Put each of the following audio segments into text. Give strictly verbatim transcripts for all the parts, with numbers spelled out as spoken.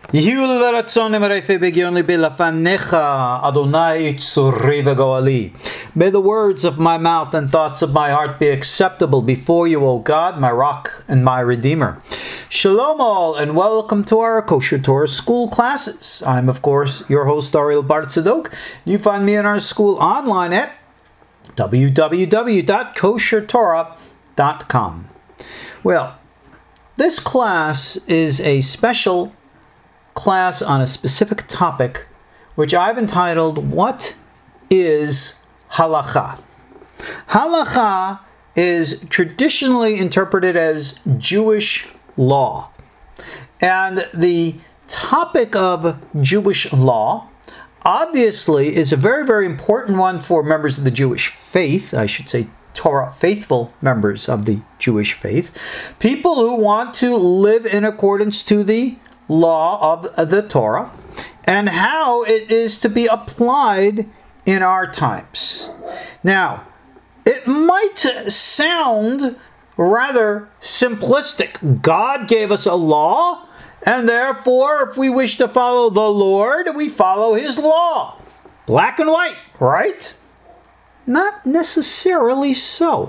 יהיו לרצון אמרייפה בגיון ליבי לפניך, Adonai tzuri v'goali. May the words of my mouth and thoughts of my heart be acceptable before you, O God, my rock and my redeemer. Shalom all, and welcome to our Kosher Torah school classes. I'm, of course, your host, Ariel Bar Tzadok. You find me in our school online at w w w dot kosher torah dot com. Well, this class is a special class on a specific topic, which I've entitled, What is Halacha? Halacha is traditionally interpreted as Jewish law. And the topic of Jewish law obviously is a very, very important one for members of the Jewish faith, I should say Torah faithful members of the Jewish faith, people who want to live in accordance to the law of the Torah and how it is to be applied in our times. Now, it might sound rather simplistic. God gave us a law, and therefore, if we wish to follow the Lord, we follow His law. Black and white, right? Not necessarily so.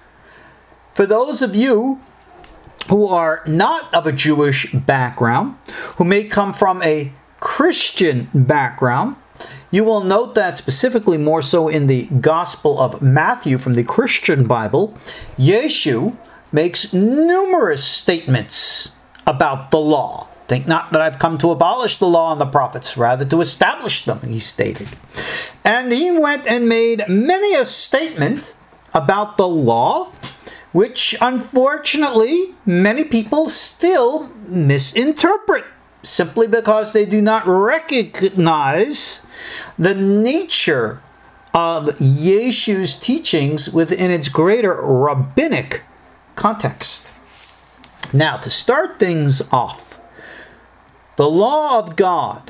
For those of you who are not of a Jewish background, who may come from a Christian background, you will note that specifically more so in the Gospel of Matthew from the Christian Bible, Yeshu makes numerous statements about the law. Think not that I've come to abolish the law and the prophets, rather to establish them, he stated. And he went and made many a statement about the law, which unfortunately many people still misinterpret, simply because they do not recognize the nature of Yeshu's teachings within its greater rabbinic context. Now, to start things off, the law of God,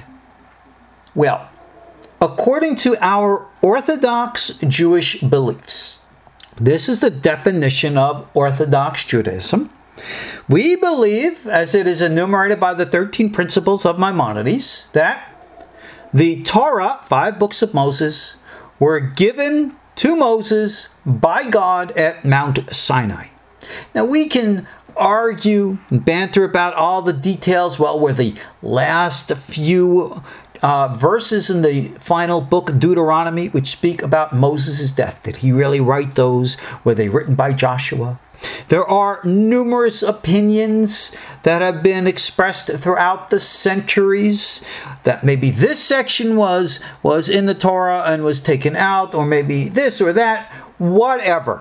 well, according to our Orthodox Jewish beliefs, this is the definition of Orthodox Judaism. We believe, as it is enumerated by the thirteen principles of Maimonides, that the Torah, five books of Moses, were given to Moses by God at Mount Sinai. Now we can argue and banter about all the details. Well, were the last few uh, verses in the final book, Deuteronomy, which speak about Moses' death, did he really write those? Were they written by Joshua? There are numerous opinions that have been expressed throughout the centuries that maybe this section was, was in the Torah and was taken out, or maybe this or that, whatever.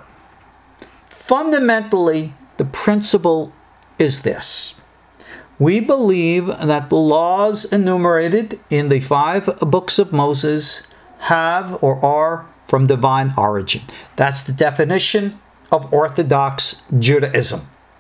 Fundamentally, the principle is this. We believe that the laws enumerated in the five books of Moses have or are from divine origin. That's the definition of Orthodox Judaism.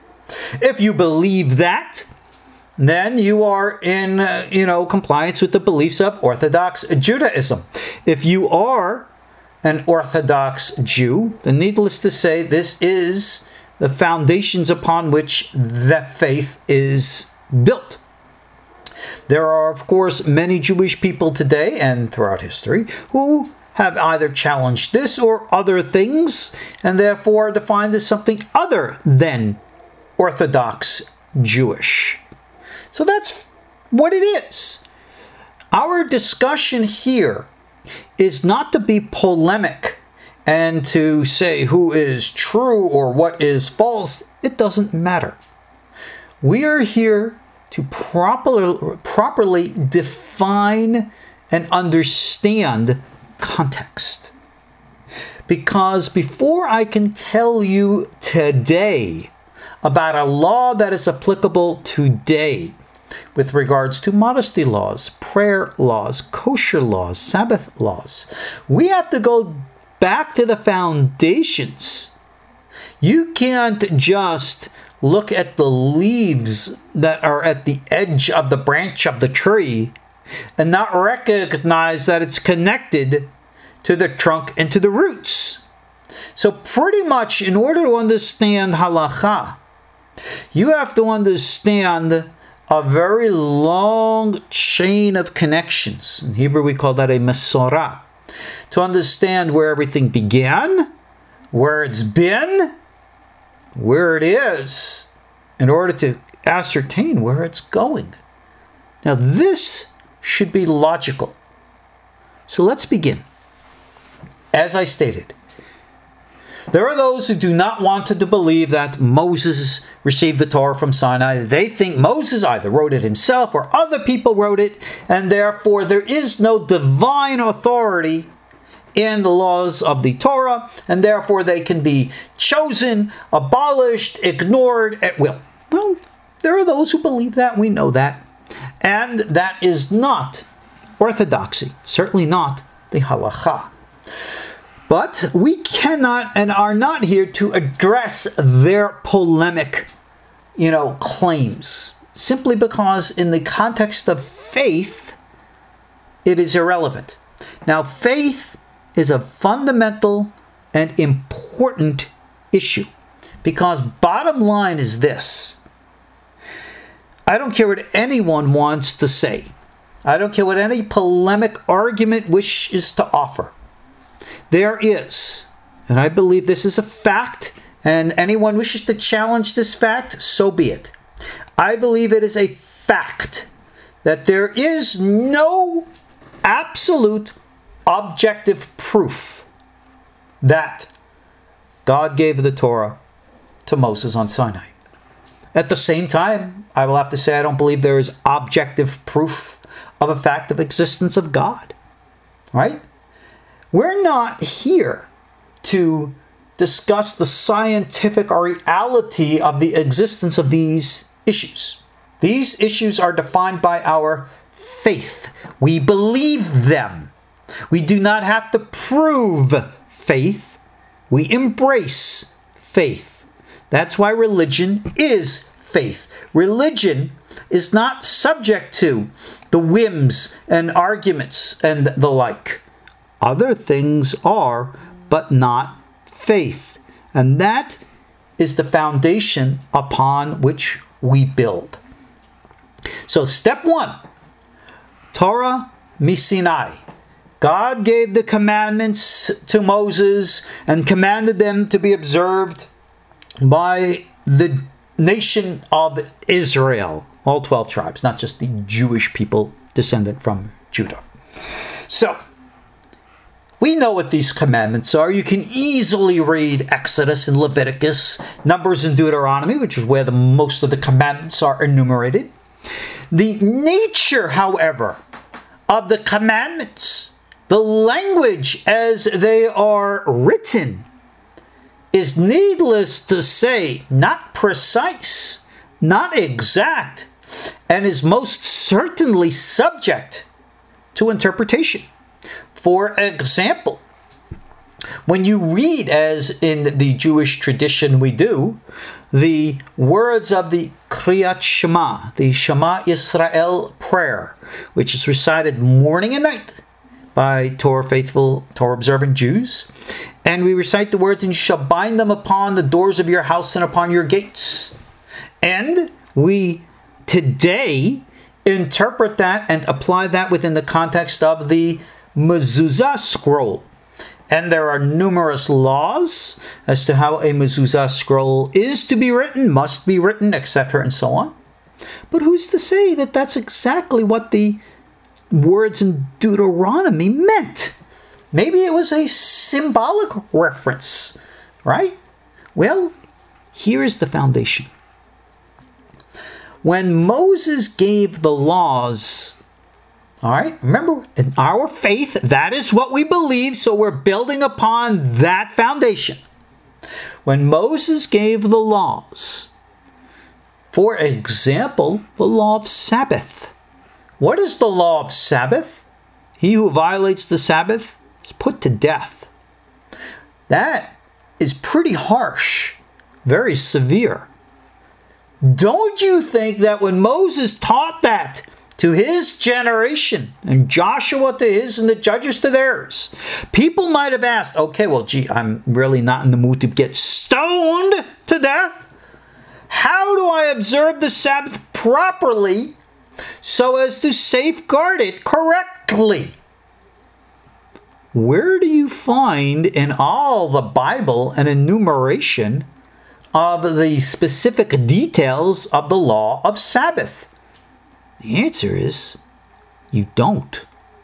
If you believe that, then you are in, uh, you know, compliance with the beliefs of Orthodox Judaism. If you are an Orthodox Jew, then needless to say, this is the foundations upon which the faith is built. There are, of course, many Jewish people today and throughout history who have either challenged this or other things, and therefore defined as something other than Orthodox Jewish. So that's what it is. Our discussion here is not to be polemic and to say who is true or what is false. It doesn't matter. We are here to properly, properly define and understand context. Because before I can tell you today about a law that is applicable today with regards to modesty laws, prayer laws, kosher laws, Sabbath laws, we have to go back to the foundations. You can't just look at the leaves that are at the edge of the branch of the tree and not recognize that it's connected to the trunk and to the roots. So pretty much, in order to understand halacha, you have to understand a very long chain of connections. In Hebrew, we call that a Mesorah. To understand where everything began, where it's been, where it is, in order to ascertain where it's going. Now, this should be logical. So let's begin. As I stated, there are those who do not want to believe that Moses received the Torah from Sinai. They think Moses either wrote it himself or other people wrote it, and therefore there is no divine authority in the laws of the Torah, and therefore they can be chosen, abolished, ignored at will. Well, there are those who believe that. We know that. And that is not orthodoxy, certainly not the halacha. But we cannot and are not here to address their polemic, you know, claims, simply because in the context of faith, it is irrelevant. Now, faith is a fundamental and important issue, because bottom line is this. I don't care what anyone wants to say. I don't care what any polemic argument wishes to offer. There is, and I believe this is a fact, and anyone wishes to challenge this fact, so be it. I believe it is a fact that there is no absolute objective proof that God gave the Torah to Moses on Sinai. At the same time, I will have to say I don't believe there is objective proof of a fact of existence of God. Right? We're not here to discuss the scientific reality of the existence of these issues. These issues are defined by our faith. We believe them. We do not have to prove faith. We embrace faith. That's why religion is faith. Religion is not subject to the whims and arguments and the like. Other things are, but not faith. And that is the foundation upon which we build. So step one, Torah Misinai. God gave the commandments to Moses and commanded them to be observed by the nation of Israel, all twelve tribes, not just the Jewish people descendant from Judah. So, we know what these commandments are. You can easily read Exodus and Leviticus, Numbers and Deuteronomy, which is where the most of the commandments are enumerated. The nature, however, of the commandments, the language as they are written, is needless to say not precise, not exact, and is most certainly subject to interpretation. For example, when you read, as in the Jewish tradition we do, the words of the Kriyat Shema, the Shema Israel prayer, which is recited morning and night by Torah faithful, Torah observant Jews, and we recite the words, and you shall bind them upon the doors of your house and upon your gates. And we today interpret that and apply that within the context of the mezuzah scroll. And there are numerous laws as to how a mezuzah scroll is to be written, must be written, et cetera, and so on. But who's to say that that's exactly what the words in Deuteronomy meant? Maybe it was a symbolic reference, right? Well, here is the foundation. When Moses gave the laws, all right, remember, in our faith, that is what we believe, so we're building upon that foundation. When Moses gave the laws, for example, the law of Sabbath. What is the law of Sabbath? He who violates the Sabbath is put to death. That is pretty harsh, very severe. Don't you think that when Moses taught that to his generation, and Joshua to his, and the judges to theirs, people might have asked, okay, well, gee, I'm really not in the mood to get stoned to death. How do I observe the Sabbath properly so as to safeguard it correctly. Where do you find in all the Bible an enumeration of the specific details of the law of Sabbath? The answer is, you don't.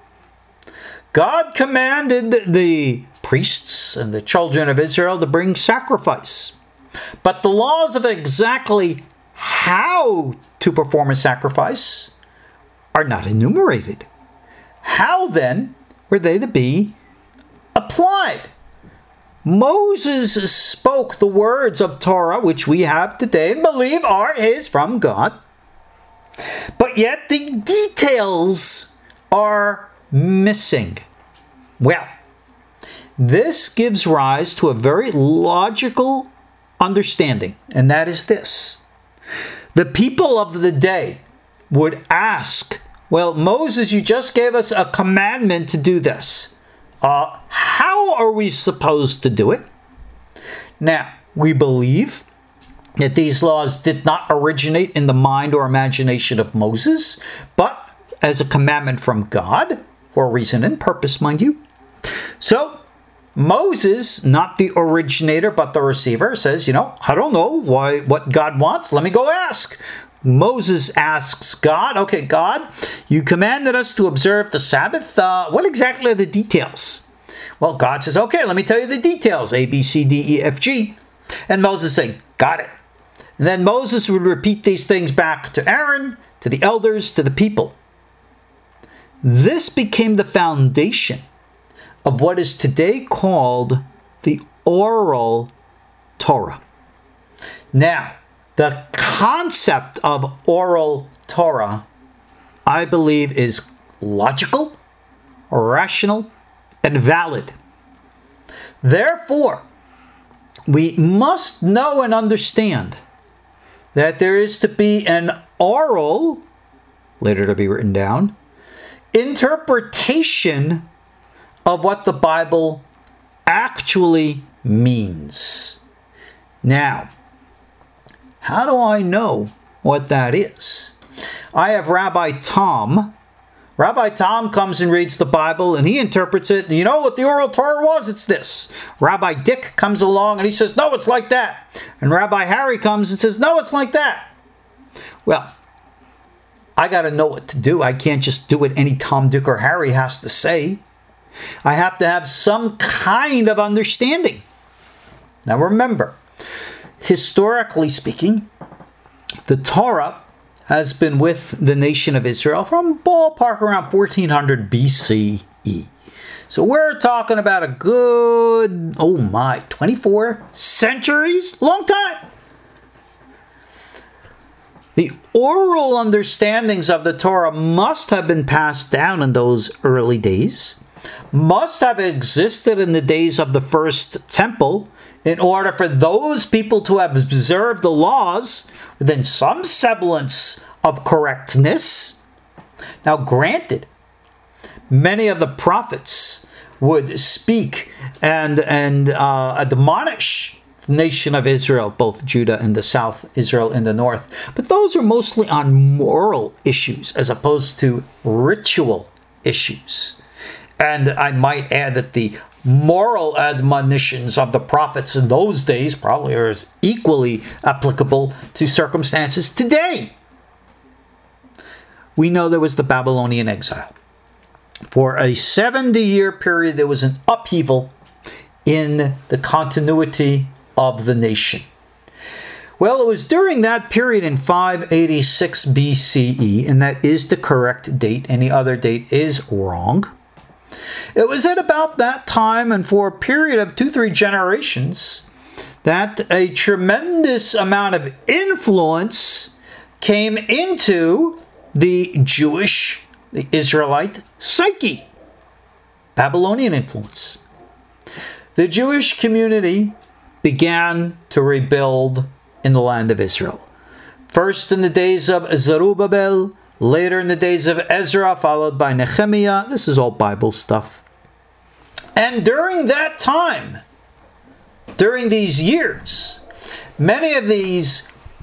God commanded the priests and the children of Israel to bring sacrifice. But the laws of exactly how to perform a sacrifice are not enumerated. How then were they to be applied? Moses spoke the words of Torah, which we have today and believe are his from God. But yet the details are missing. Well, this gives rise to a very logical understanding, and that is this. The people of the day would ask, well, Moses, you just gave us a commandment to do this. Uh, how are we supposed to do it? Now, we believe that these laws did not originate in the mind or imagination of Moses, but as a commandment from God, for a reason and purpose, mind you. So, Moses, not the originator, but the receiver, says, you know, I don't know why what God wants. Let me go ask. Moses asks God, okay, God, you commanded us to observe the Sabbath. Uh, what exactly are the details? Well, God says, okay, let me tell you the details. A, B, C, D, E, F, G. And Moses saying, got it. And then Moses would repeat these things back to Aaron, to the elders, to the people. This became the foundation of what is today called the oral Torah. Now, the concept of oral Torah, I believe, is logical, rational, and valid. Therefore, we must know and understand that there is to be an oral, later to be written down, interpretation of what the Bible actually means. Now, how do I know what that is? I have Rabbi Tom. Rabbi Tom comes and reads the Bible and he interprets it. You know what the oral Torah was? It's this. Rabbi Dick comes along and he says, no, it's like that. And Rabbi Harry comes and says, no, it's like that. Well, I got to know what to do. I can't just do what any Tom, Dick, or Harry has to say. I have to have some kind of understanding. Now remember, historically speaking, the Torah has been with the nation of Israel from ballpark around fourteen hundred B C E. So we're talking about a good, oh my, twenty-four centuries? Long time. The oral understandings of the Torah must have been passed down in those early days, must have existed in the days of the first temple, in order for those people to have observed the laws within some semblance of correctness. Now, granted, many of the prophets would speak and, and uh, admonish the nation of Israel, both Judah in the south, Israel in the north. But those are mostly on moral issues as opposed to ritual issues. And I might add that the moral admonitions of the prophets in those days probably are as equally applicable to circumstances today. We know there was the Babylonian exile. For a seventy-year period, there was an upheaval in the continuity of the nation. Well, it was during that period in five eighty-six B C E, and that is the correct date. Any other date is wrong. It was at about that time, and for a period of two, three generations, that a tremendous amount of influence came into the Jewish, the Israelite psyche. Babylonian influence. The Jewish community began to rebuild in the land of Israel. First in the days of Zerubbabel, later in the days of Ezra, followed by Nehemiah. This is all Bible stuff. And during that time, during these years, many of these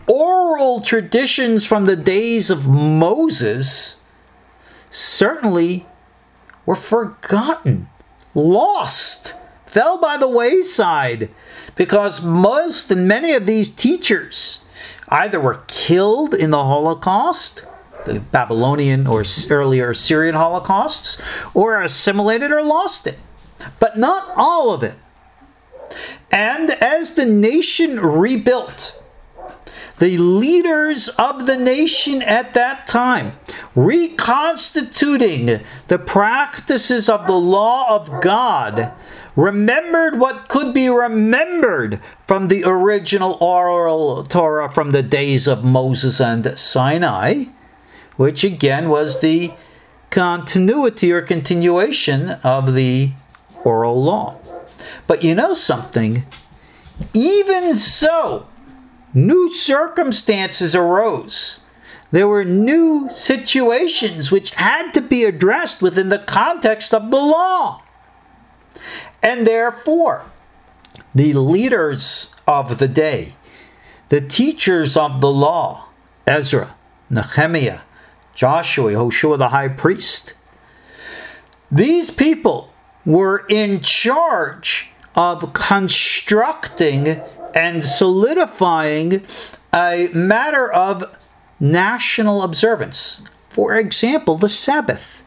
oral traditions from the days of Moses certainly were forgotten, lost, fell by the wayside, because most and many of these teachers either were killed in the Holocaust, the Babylonian or earlier Syrian Holocausts, or assimilated or lost it. But not all of it. And as the nation rebuilt, the leaders of the nation at that time, reconstituting the practices of the law of God, remembered what could be remembered from the original oral Torah from the days of Moses and Sinai, which again was the continuity or continuation of the oral law. But you know something? Even so, new circumstances arose. There were new situations which had to be addressed within the context of the law. And therefore, the leaders of the day, the teachers of the law, Ezra, Nehemiah, Joshua, Hoshua the high priest, these people were in charge of constructing and solidifying a matter of national observance. For example, the Sabbath.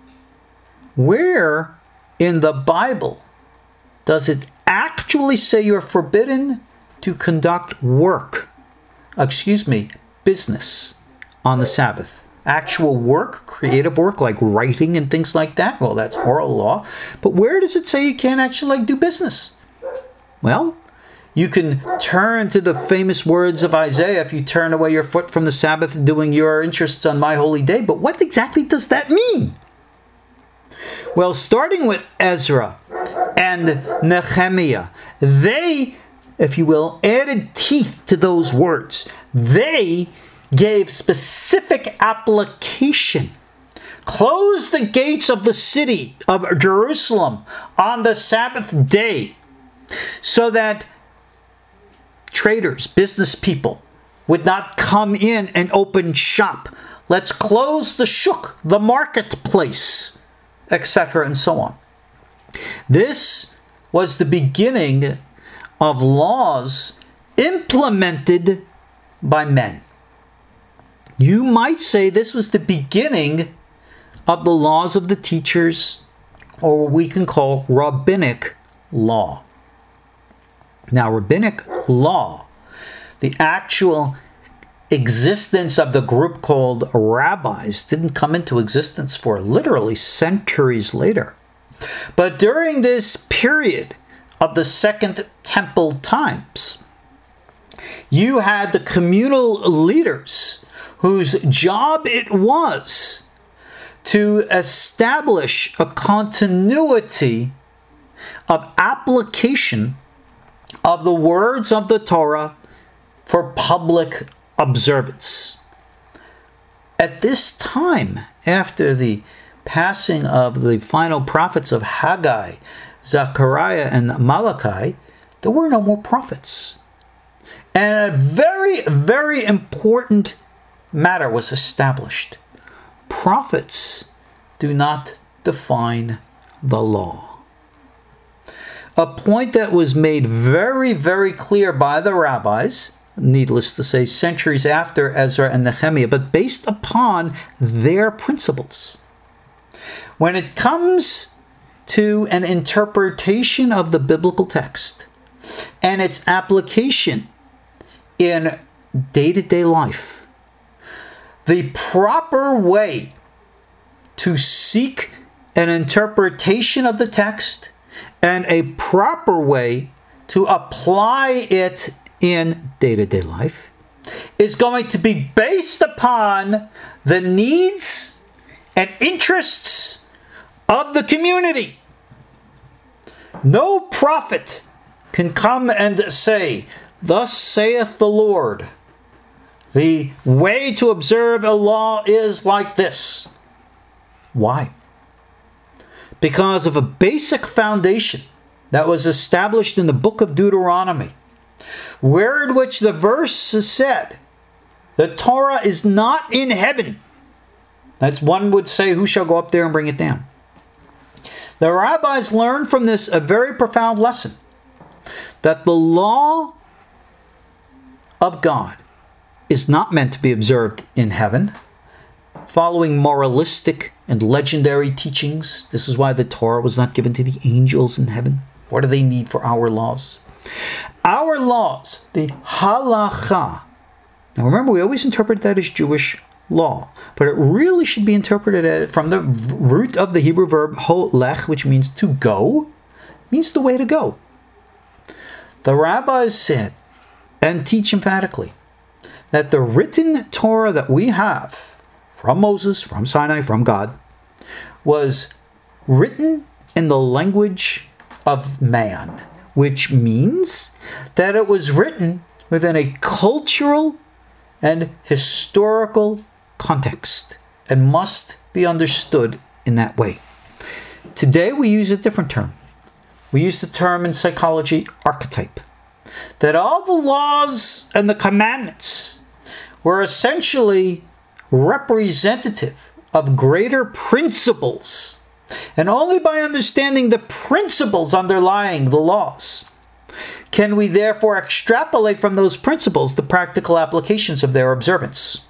Where in the Bible does it actually say you're forbidden to conduct work, excuse me, business on the Sabbath? Actual work, creative work like writing and things like that? Well, that's oral law. But where does it say you can't actually like do business? Well, you can turn to the famous words of Isaiah, if you turn away your foot from the Sabbath, doing your interests on my holy day. But what exactly does that mean? Well, starting with Ezra and Nehemiah, they, if you will, added teeth to those words. They gave specific application. Close the gates of the city of Jerusalem on the Sabbath day so that traders, business people, would not come in and open shop. Let's close the shuk, the marketplace, et cetera, and so on. This was the beginning of laws implemented by men. You might say this was the beginning of the laws of the teachers, or what we can call rabbinic law. Now, rabbinic law, the actual existence of the group called rabbis, didn't come into existence for literally centuries later. But during this period of the Second Temple times, you had the communal leaders whose job it was to establish a continuity of application of the words of the Torah for public observance. At this time, after the passing of the final prophets of Haggai, Zechariah, and Malachi, there were no more prophets. And a very, very important matter was established. Prophets do not define the law. A point that was made very, very clear by the rabbis, needless to say, centuries after Ezra and Nehemiah, but based upon their principles. When it comes to an interpretation of the biblical text and its application in day-to-day life, the proper way to seek an interpretation of the text and a proper way to apply it in day-to-day life is going to be based upon the needs and interests of the community. No prophet can come and say, "Thus saith the Lord, the way to observe a law is like this." Why? Because of a basic foundation that was established in the book of Deuteronomy, where in which the verse is said, The Torah is not in heaven. That's one would say, who shall go up there and bring it down? The rabbis learned from this a very profound lesson, that the law of God is not meant to be observed in heaven, following moralistic and legendary teachings. This is why the Torah was not given to the angels in heaven. What do they need for our laws? Our laws, the halacha. Now remember, we always interpret that as Jewish law, but it really should be interpreted from the root of the Hebrew verb holech, which means to go, means the way to go. The rabbis said and teach emphatically that the written Torah that we have from Moses, from Sinai, from God, was written in the language of man, which means that it was written within a cultural and historical context and must be understood in that way. Today we use a different term. We use the term in psychology archetype. That all the laws and the commandments were essentially representative of greater principles. And only by understanding the principles underlying the laws can we therefore extrapolate from those principles the practical applications of their observance.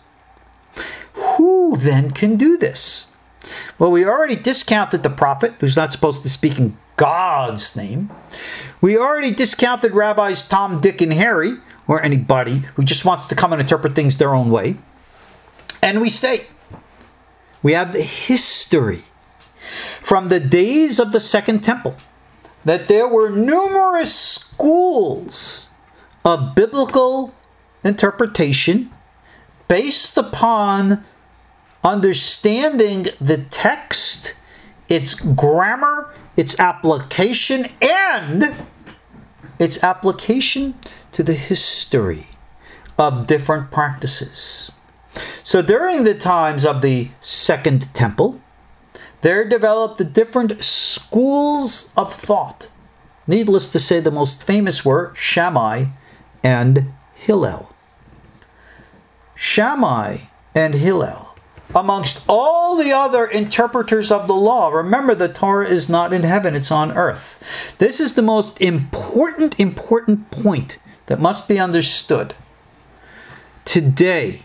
Who then can do this? Well, we already discounted the prophet, who's not supposed to speak in God's name. We already discounted rabbis Tom, Dick, and Harry, or anybody who just wants to come and interpret things their own way. And we state, we have the history from the days of the Second Temple, that there were numerous schools of biblical interpretation based upon understanding the text, its grammar, its application, and its application to the history of different practices. So during the times of the Second Temple, there developed the different schools of thought. Needless to say, the most famous were Shammai and Hillel. Shammai and Hillel, amongst all the other interpreters of the law, remember the Torah is not in heaven, it's on earth. This is the most important, important point that must be understood. Today,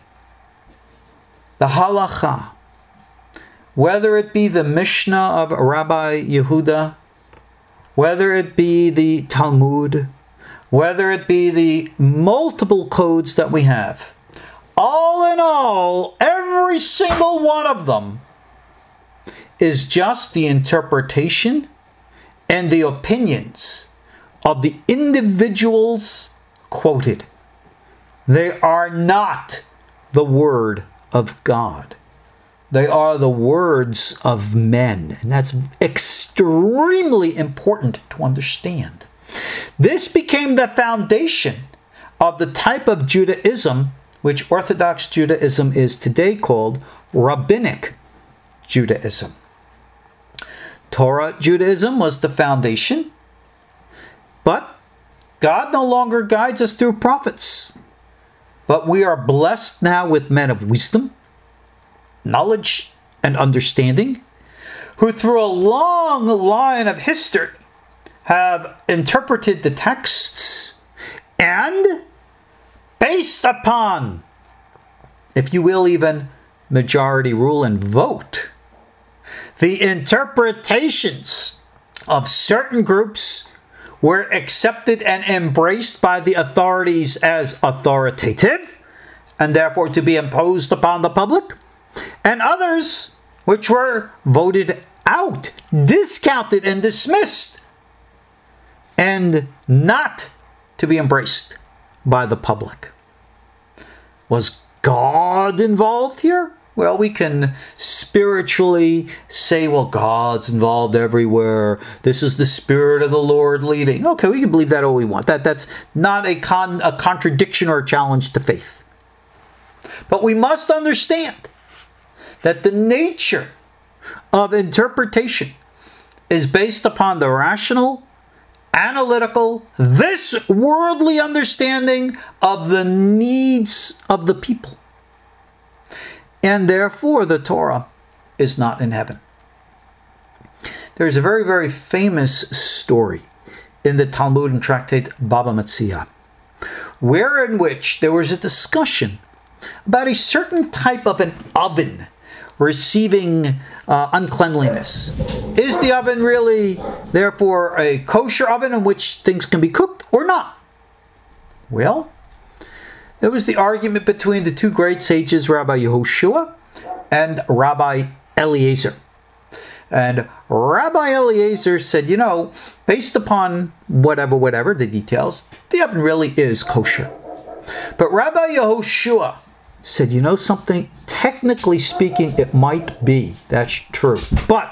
the halacha, whether it be the Mishnah of Rabbi Yehuda, whether it be the Talmud, whether it be the multiple codes that we have, all in all, every single one of them is just the interpretation and the opinions of the individuals quoted. They are not the word of God. They are the words of men. And that's extremely important to understand. This became the foundation of the type of Judaism which Orthodox Judaism is today called Rabbinic Judaism. Torah Judaism was the foundation, but God no longer guides us through prophets. But we are blessed now with men of wisdom, knowledge, and understanding, who through a long line of history have interpreted the texts and based upon, if you will, even majority rule and vote, the interpretations of certain groups were accepted and embraced by the authorities as authoritative and therefore to be imposed upon the public, and others which were voted out, discounted, and dismissed, and not to be embraced by the public. Was God involved here? Well, we can spiritually say, well, God's involved everywhere. This is the Spirit of the Lord leading. Okay, we can believe that all we want. That, that's not a, con, a contradiction or a challenge to faith. But we must understand that the nature of interpretation is based upon the rational, analytical, this worldly understanding of the needs of the people. and therefore the Torah is not in heaven. There's a very, very famous story in the Talmud and tractate Baba Metzia, where in which there was a discussion about a certain type of an oven receiving uh, uncleanliness. Is the oven really, therefore, a kosher oven in which things can be cooked or not? Well, there was the argument between the two great sages, Rabbi Yehoshua and Rabbi Eliezer. And Rabbi Eliezer said, you know, based upon whatever, whatever, the details, the oven really is kosher. But Rabbi Yehoshua said, you know something? Technically speaking, it might be. That's true. But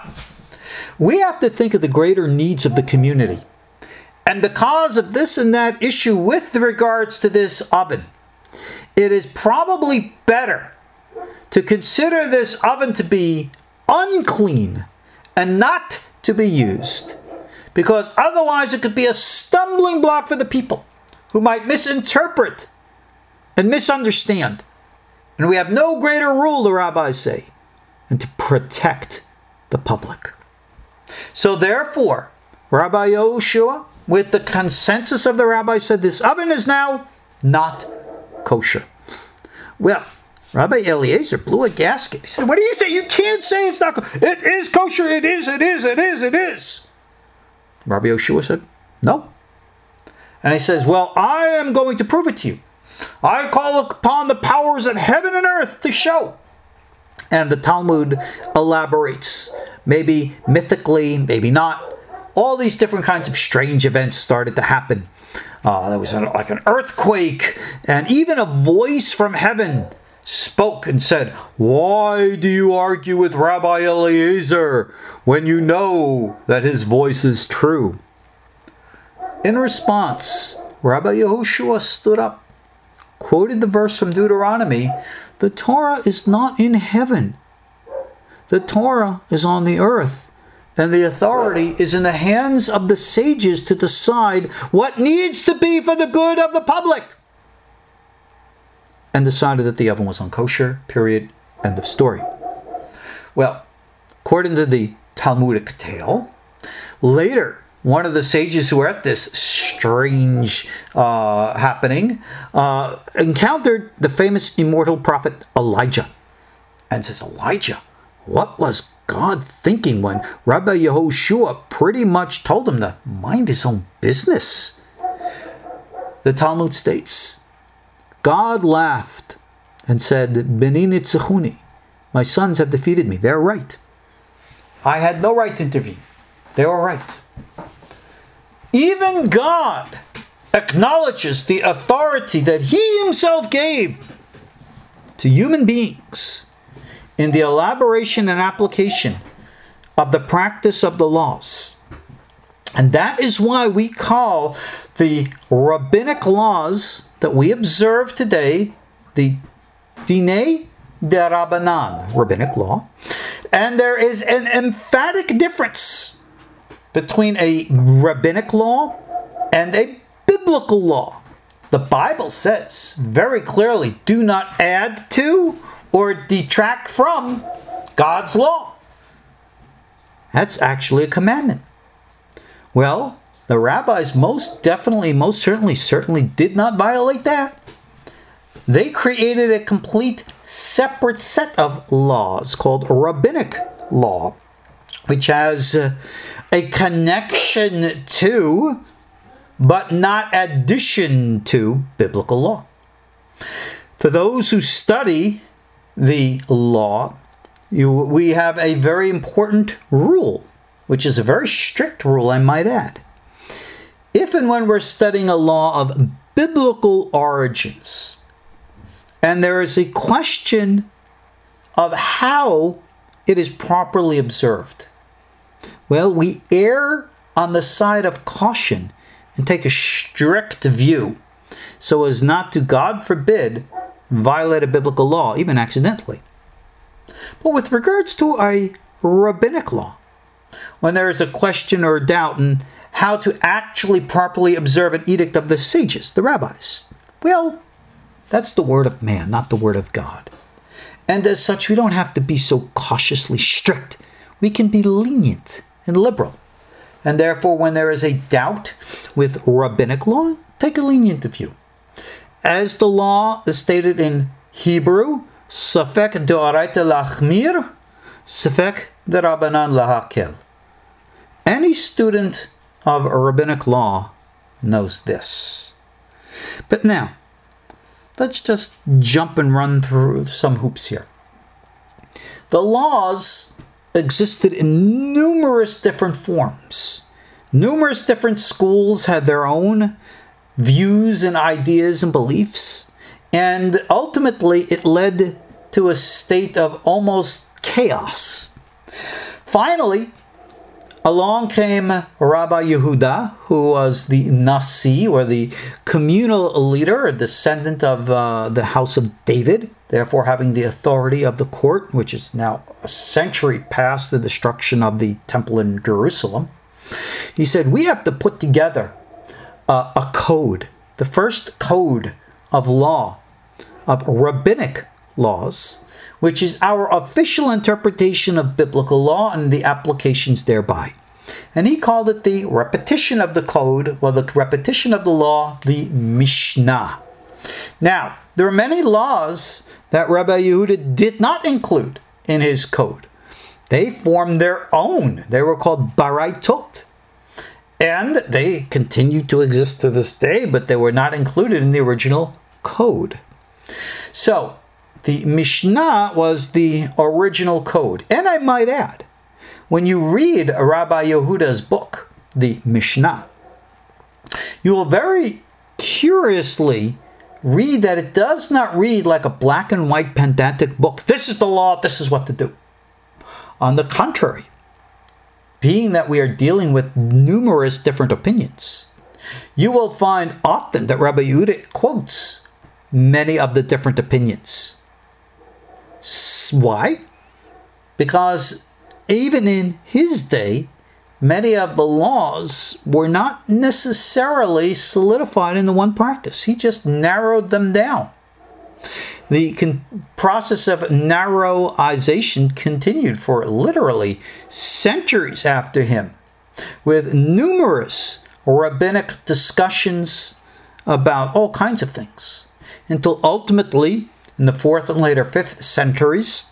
we have to think of the greater needs of the community. And because of this and that issue with regards to this oven, it is probably better to consider this oven to be unclean and not to be used, because otherwise it could be a stumbling block for the people who might misinterpret and misunderstand. And we have no greater rule, the rabbis say, than to protect the public. So therefore, Rabbi Yehoshua, with the consensus of the rabbis, said this oven is now not kosher. Well, Rabbi Eliezer blew a gasket. He said, what do you say? You can't say it's not kosher. It is kosher. It is, it is, it is, it is. Rabbi Yehoshua said, no. And he says, well, I am going to prove it to you. I call upon the powers of heaven and earth to show. And the Talmud elaborates, maybe mythically, maybe not. All these different kinds of strange events started to happen. Uh, there was an, like an earthquake, and even a voice from heaven spoke and said, why do you argue with Rabbi Eliezer when you know that his voice is true? In response, Rabbi Yehoshua stood up, quoted the verse from Deuteronomy, the Torah is not in heaven. The Torah is on the earth, and the authority is in the hands of the sages to decide what needs to be for the good of the public. And decided that the oven was unkosher, period, end of story. Well, according to the Talmudic tale, later, one of the sages who were at this strange uh, happening uh, encountered the famous immortal prophet Elijah. And says, Elijah, what was God thinking when Rabbi Yehoshua pretty much told him to mind his own business? The Talmud states, God laughed and said, Beni nitzachuni, my sons have defeated me. They're right. I had no right to intervene. They were right. Even God acknowledges the authority that He Himself gave to human beings in the elaboration and application of the practice of the laws. And that is why we call the rabbinic laws that we observe today the Dinei D'Rabbanan, rabbinic law. And there is an emphatic difference between a rabbinic law and a biblical law. The Bible says very clearly, do not add to or detract from God's law. That's actually a commandment. Well, the rabbis most definitely, most certainly, certainly did not violate that. They created a complete separate set of laws called rabbinic law, which has uh, a connection to, but not addition to, biblical law. For those who study the law, you, we have a very important rule, which is a very strict rule, I might add. If and when we're studying a law of biblical origins, and there is a question of how it is properly observed, well, we err on the side of caution and take a strict view so as not to, God forbid, violate a biblical law, even accidentally. But with regards to a rabbinic law, when there is a question or a doubt in how to actually properly observe an edict of the sages, the rabbis, well, that's the word of man, not the word of God. And as such, we don't have to be so cautiously strict. We can be lenient and liberal. And therefore, when there is a doubt with rabbinic law, take a lenient view. As the law is stated in Hebrew, Safek de'oraita lachmir, Safek de'rabanan lahakel. Any student of rabbinic law knows this. But now, let's just jump and run through some hoops here. The laws existed in numerous different forms. Numerous different schools had their own views and ideas and beliefs, and ultimately it led to a state of almost chaos. Finally, along came Rabbi Yehuda, who was the Nasi, or the communal leader, a descendant of uh, the house of David, therefore having the authority of the court, which is now a century past the destruction of the temple in Jerusalem. He said, we have to put together uh, a code, the first code of law, of rabbinic laws, which is our official interpretation of biblical law and the applications thereby. And he called it the repetition of the code, or the repetition of the law, the Mishnah. Now, there are many laws that Rabbi Yehuda did not include in his code. They formed their own. They were called Baraitot. And they continue to exist to this day, but they were not included in the original code. So, the Mishnah was the original code. And I might add, when you read Rabbi Yehuda's book, the Mishnah, you will very curiously read that it does not read like a black and white pedantic book. This is the law, this is what to do. On the contrary, being that we are dealing with numerous different opinions, you will find often that Rabbi Yehuda quotes many of the different opinions. Why? Because even in his day, many of the laws were not necessarily solidified into one practice. He just narrowed them down. The con- process of narrowization continued for literally centuries after him, with numerous rabbinic discussions about all kinds of things, until ultimately, in the fourth and later fifth centuries,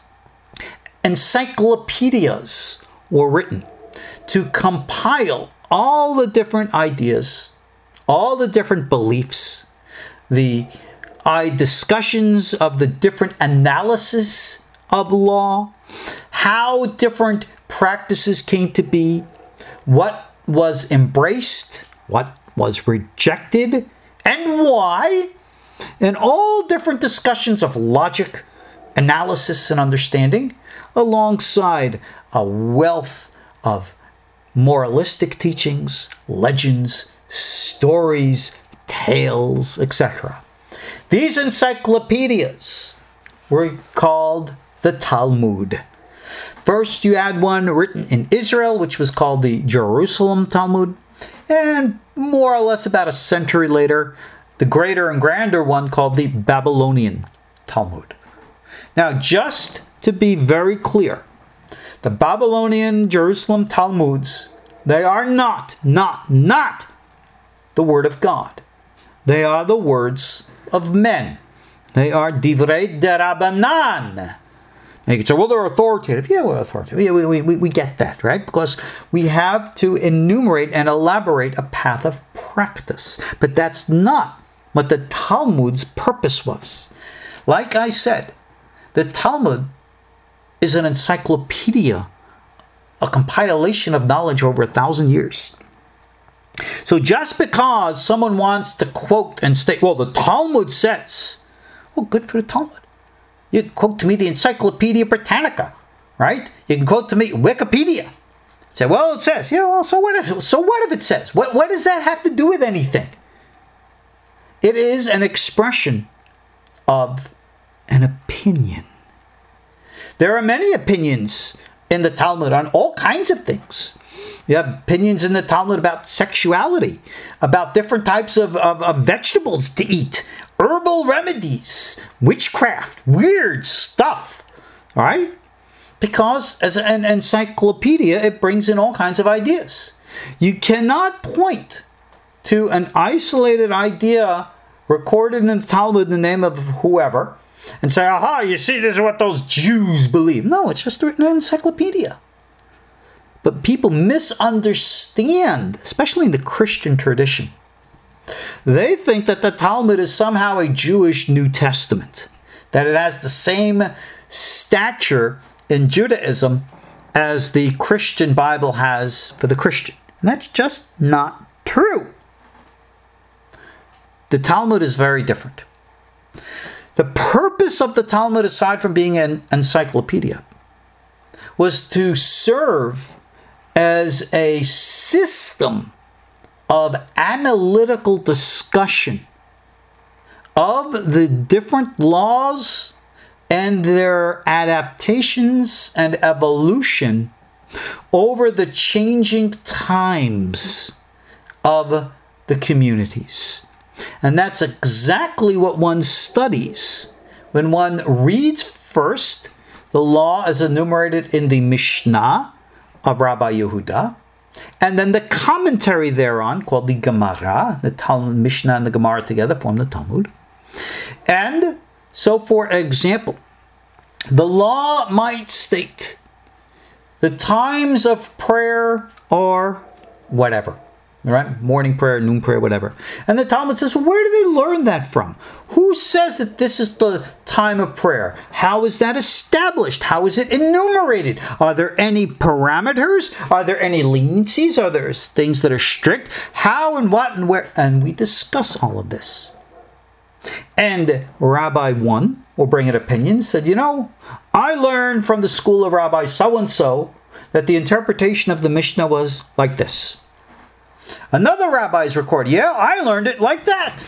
encyclopedias were written to compile all the different ideas, all the different beliefs, the I discussions of the different analysis of law, how different practices came to be, what was embraced, what was rejected, and why, and all different discussions of logic, analysis, and understanding, alongside a wealth of moralistic teachings, legends, stories, tales, et cetera. These encyclopedias were called the Talmud. First, you had one written in Israel, which was called the Jerusalem Talmud, and more or less about a century later, the greater and grander one called the Babylonian Talmud. Now, just to be very clear, the Babylonian Jerusalem Talmuds, they are not, not, not the Word of God. They are the words of men. They are divrei derabanan. Now you can say, well, they're authoritative. Yeah, we're authoritative. Yeah, we, we, we get that, right? Because we have to enumerate and elaborate a path of practice. But that's not what the Talmud's purpose was. Like I said, the Talmud is an encyclopedia, a compilation of knowledge over a thousand years. So just because someone wants to quote and state, well, the Talmud says, well, good for the Talmud. You can quote to me the Encyclopedia Britannica, right? You can quote to me Wikipedia. Say, well, it says, yeah, well, so what if, so what if it says? What, what does that have to do with anything? It is an expression of an opinion. There are many opinions in the Talmud on all kinds of things. You have opinions in the Talmud about sexuality, about different types of, of, of vegetables to eat, herbal remedies, witchcraft, weird stuff. All right? Because as an encyclopedia, it brings in all kinds of ideas. You cannot point to an isolated idea recorded in the Talmud in the name of whoever and say, aha, you see, this is what those Jews believe. No, it's just written in an encyclopedia. But people misunderstand, especially in the Christian tradition. They think that the Talmud is somehow a Jewish New Testament, that it has the same stature in Judaism as the Christian Bible has for the Christian. And that's just not true. The Talmud is very different. The purpose of the Talmud, aside from being an encyclopedia, was to serve as a system of analytical discussion of the different laws and their adaptations and evolution over the changing times of the communities. And that's exactly what one studies when one reads first the law as enumerated in the Mishnah of Rabbi Yehuda, and then the commentary thereon, called the Gemara. The Talmud, Mishnah and the Gemara together form the Talmud. And so, for example, the law might state the times of prayer are whatever. Right? Morning prayer, noon prayer, whatever. And the Talmud says, well, where do they learn that from? Who says that this is the time of prayer? How is that established? How is it enumerated? Are there any parameters? Are there any leniencies? Are there things that are strict? How and what and where? And we discuss all of this. And Rabbi one will bring an opinion, said, you know, I learned from the school of Rabbi so-and-so that the interpretation of the Mishnah was like this. Another rabbi's record, yeah, I learned it like that.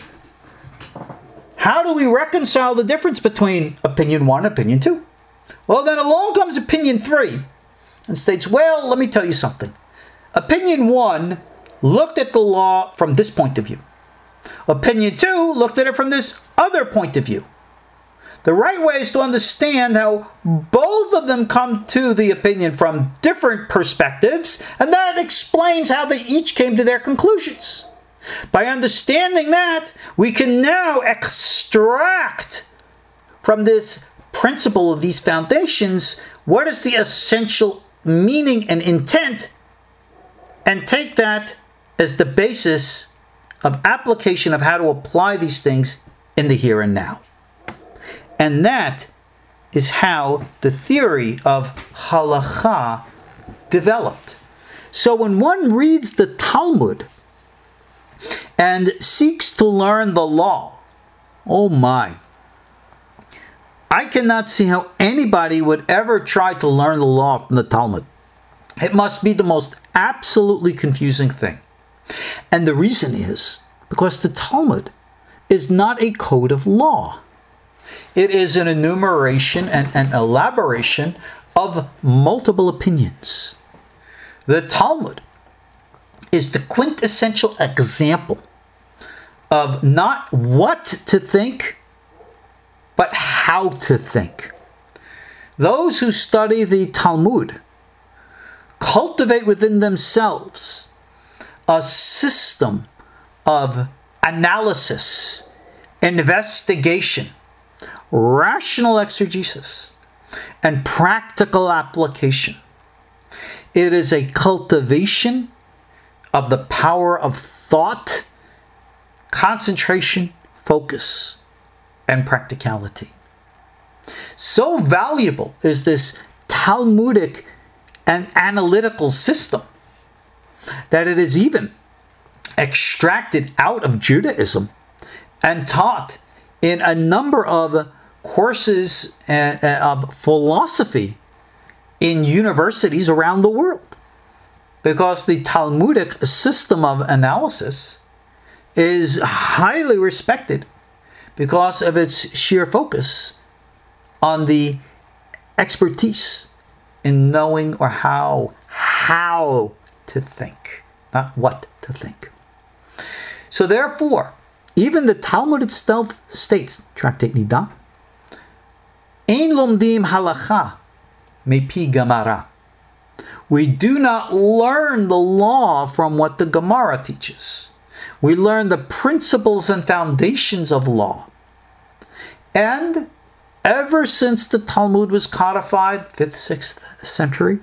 How do we reconcile the difference between opinion one and opinion two? Well, then along comes opinion three and states, well, let me tell you something. Opinion one looked at the law from this point of view. Opinion two looked at it from this other point of view. The right way is to understand how both of them come to the opinion from different perspectives, and that explains how they each came to their conclusions. By understanding that, we can now extract from this principle of these foundations what is the essential meaning and intent, and take that as the basis of application of how to apply these things in the here and now. And that is how the theory of halakha developed. So when one reads the Talmud and seeks to learn the law, oh my, I cannot see how anybody would ever try to learn the law from the Talmud. It must be the most absolutely confusing thing. And the reason is because the Talmud is not a code of law. It is an enumeration and an elaboration of multiple opinions. The Talmud is the quintessential example of not what to think, but how to think. Those who study the Talmud cultivate within themselves a system of analysis, investigation, rational exegesis, and practical application. It is a cultivation of the power of thought, concentration, focus, and practicality. So valuable is this Talmudic and analytical system that it is even extracted out of Judaism and taught in a number of courses of philosophy in universities around the world. Because the Talmudic system of analysis is highly respected because of its sheer focus on the expertise in knowing or how, how to think, not what to think. So therefore, even the Talmud itself states, Tractate Nida, Ein lomdim halacha mepi Gemara. We do not learn the law from what the Gemara teaches. We learn the principles and foundations of law. And ever since the Talmud was codified, fifth, sixth century,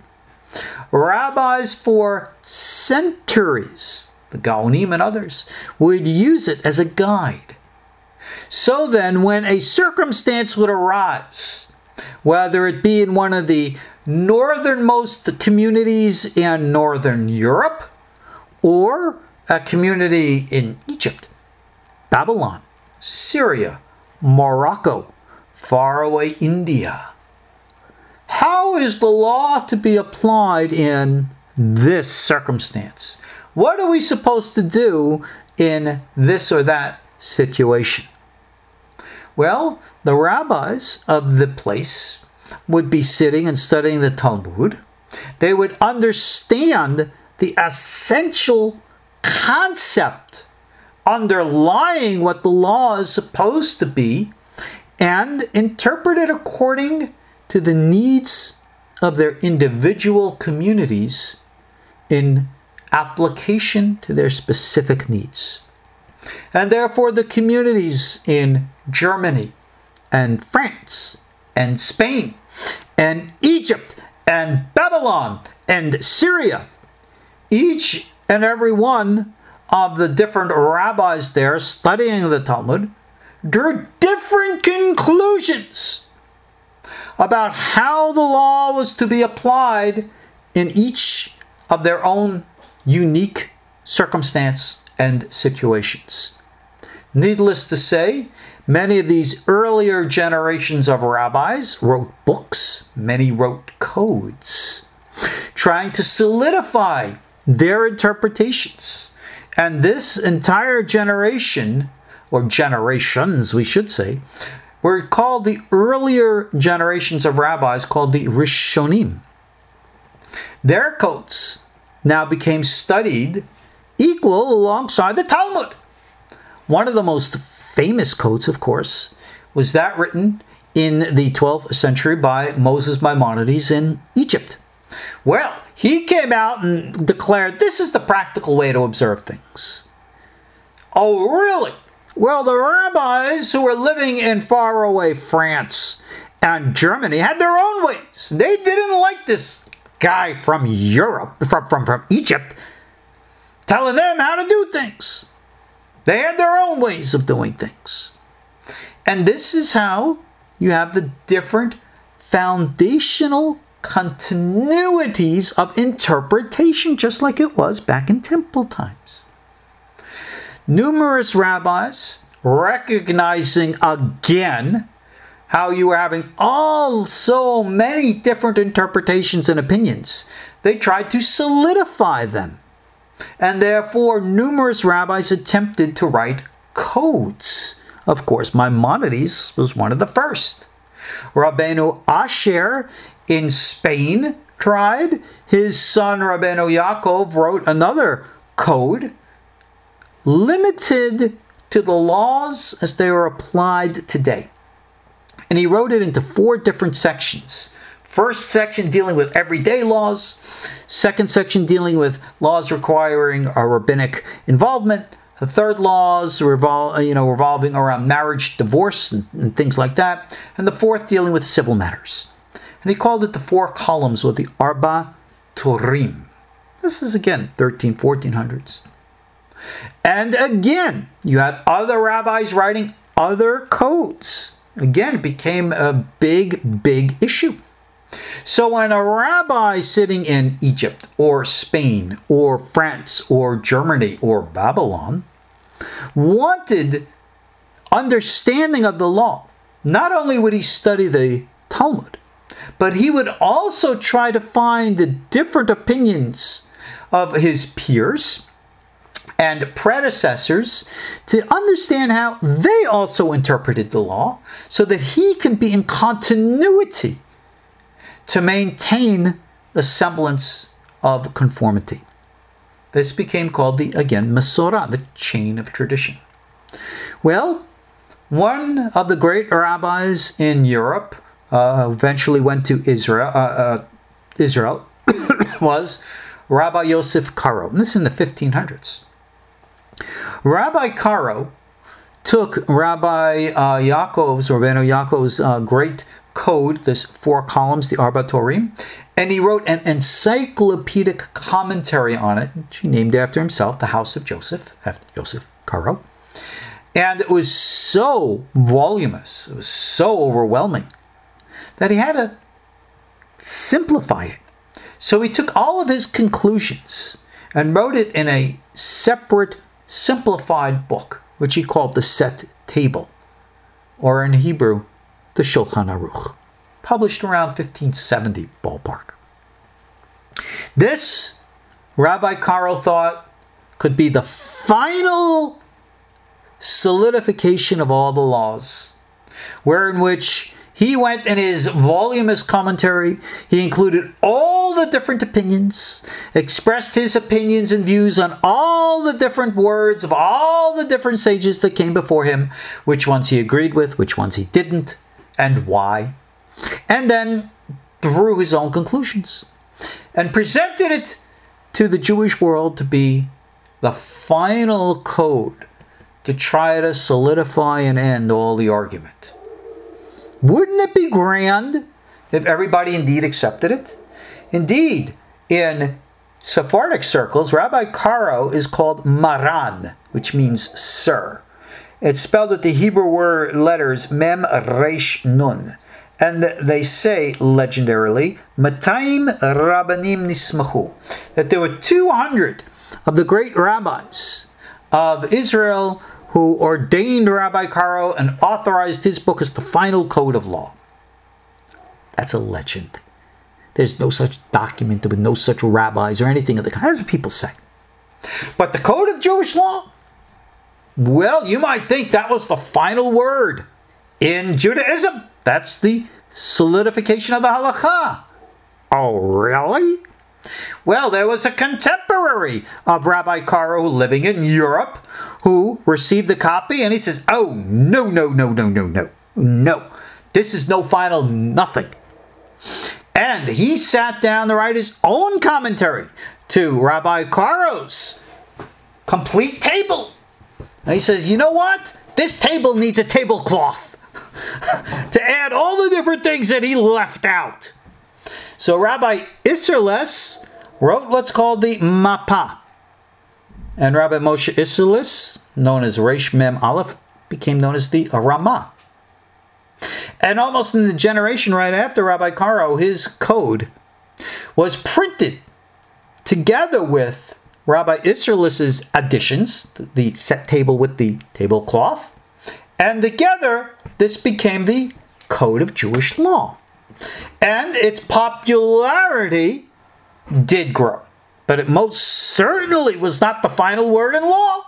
rabbis for centuries, the Gaonim and others, would use it as a guide. So then, when a circumstance would arise, whether it be in one of the northernmost communities in Northern Europe, or a community in Egypt, Babylon, Syria, Morocco, faraway India, how is the law to be applied in this circumstance? What are we supposed to do in this or that situation? Well, the rabbis of the place would be sitting and studying the Talmud. They would understand the essential concept underlying what the law is supposed to be and interpret it according to the needs of their individual communities in application to their specific needs. And therefore the communities in Germany and France and Spain and Egypt and Babylon and Syria, each and every one of the different rabbis there studying the Talmud drew different conclusions about how the law was to be applied in each of their own unique circumstance and situations. Needless to say, many of these earlier generations of rabbis wrote books, many wrote codes, trying to solidify their interpretations. And this entire generation, or generations we should say, were called the earlier generations of rabbis called the Rishonim. Their codes now became studied equal alongside the Talmud. One of the most famous codes, of course, was that written in the twelfth century by Moses Maimonides in Egypt. Well, he came out and declared this is the practical way to observe things. Oh, really? Well, the rabbis who were living in faraway France and Germany had their own ways. They didn't like this guy from Europe, from, from, from Egypt, telling them how to do things. They had their own ways of doing things. And this is how you have the different foundational continuities of interpretation, just like it was back in temple times. Numerous rabbis, recognizing again how you were having all so many different interpretations and opinions, they tried to solidify them. And therefore, numerous rabbis attempted to write codes. Of course, Maimonides was one of the first. Rabbeinu Asher in Spain tried. His son, Rabbeinu Yaakov, wrote another code limited to the laws as they are applied today. And he wrote it into four different sections. First section dealing with everyday laws. Second section dealing with laws requiring a rabbinic involvement. The third laws revol- you know, revolving around marriage, divorce, and, and things like that. And the fourth dealing with civil matters. And he called it the four columns, or the Arba Turim. This is again thirteen, fourteen hundreds. And again, you had other rabbis writing other codes. Again, it became a big, big issue. So when a rabbi sitting in Egypt or Spain or France or Germany or Babylon wanted understanding of the law, not only would he study the Talmud, but he would also try to find the different opinions of his peers and predecessors to understand how they also interpreted the law so that he can be in continuity to maintain a semblance of conformity. This became called the, again, Masorah, the chain of tradition. Well, one of the great rabbis in Europe uh, eventually went to Israel, uh, uh, Israel was Rabbi Yosef Karo. And this is in the fifteen hundreds. Rabbi Karo took Rabbi uh, Yaakov's, Rabbeinu Yaakov's uh, great code, this four columns, the Arba Torim, and he wrote an encyclopedic commentary on it, which he named after himself, the House of Joseph, after Joseph Karo. And it was so voluminous, it was so overwhelming, that he had to simplify it. So he took all of his conclusions and wrote it in a separate, simplified book, which he called the Set Table, or in Hebrew, the Shulchan Aruch, published around fifteen seventy ballpark. This, Rabbi Karo thought, could be the final solidification of all the laws, wherein which he went in his voluminous commentary, he included all the different opinions, expressed his opinions and views on all the different words of all the different sages that came before him, which ones he agreed with, which ones he didn't, and why, and then drew his own conclusions and presented it to the Jewish world to be the final code to try to solidify and end all the argument. Wouldn't it be grand if everybody indeed accepted it? Indeed, in Sephardic circles, Rabbi Karo is called Maran, which means sir. It's spelled with the Hebrew word letters Mem Resh Nun. And they say, legendarily, Matayim Rabbanim Nismachu, that there were two hundred of the great rabbis of Israel who ordained Rabbi Karo and authorized his book as the final code of law. That's a legend. There's no such document with no such rabbis or anything of the kind. That's what people say. But the code of Jewish law, well, you might think that was the final word in Judaism. That's the solidification of the halakha. Oh, really? Well, there was a contemporary of Rabbi Karo living in Europe who received the copy, and he says, oh, no, no, no, no, no, no, no. This is no final nothing. And he sat down to write his own commentary to Rabbi Karo's complete table. And he says, you know what? This table needs a tablecloth to add all the different things that he left out. So Rabbi Isserles wrote what's called the Mapa. And Rabbi Moshe Isserles, known as Reish Mem Aleph, became known as the Ramah. And almost in the generation right after Rabbi Karo, his code was printed together with Rabbi Isserles' additions, the set table with the tablecloth, and together this became the Code of Jewish Law. And its popularity did grow, but it most certainly was not the final word in law.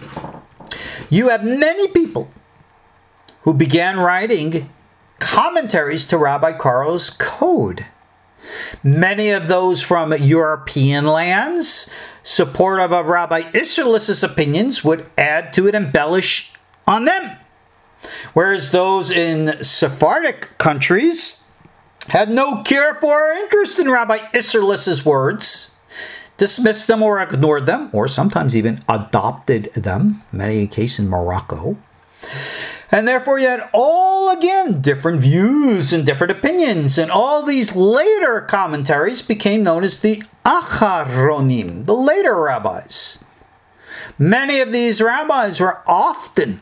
You have many people who began writing commentaries to Rabbi Karo's code. Many of those from European lands, supportive of Rabbi Isserles' opinions, would add to it, embellish on them. Whereas those in Sephardic countries had no care for or interest in Rabbi Isserles' words, dismissed them or ignored them, or sometimes even adopted them, many a case in Morocco. And therefore you had all, again, different views and different opinions. And all these later commentaries became known as the Acharonim, the later rabbis. Many of these rabbis were often